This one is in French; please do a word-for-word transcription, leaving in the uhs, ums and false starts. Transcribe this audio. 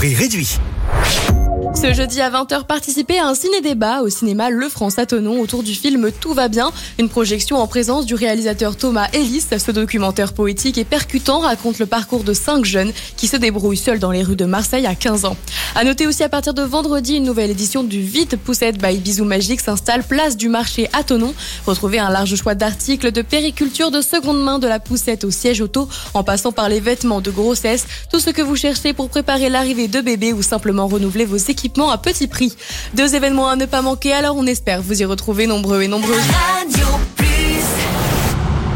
prix réduit. Ce jeudi à vingt heures, participez à un ciné-débat au cinéma Le France à Thonon autour du film Tout va bien. Une projection en présence du réalisateur Thomas Ellis. Ce documentaire poétique et percutant raconte le parcours de cinq jeunes qui se débrouillent seuls dans les rues de Marseille à quinze ans. À noter aussi à partir de vendredi, une nouvelle édition du Vite Poussette by Bisous Magique s'installe place du marché à Thonon. Retrouvez un large choix d'articles de périculture de seconde main, de la poussette au siège auto, en passant par les vêtements de grossesse. Tout ce que vous cherchez pour préparer l'arrivée de bébés ou simplement renouveler vos équipements à petit prix. Deux événements à ne pas manquer, alors on espère vous y retrouver nombreux et nombreuses.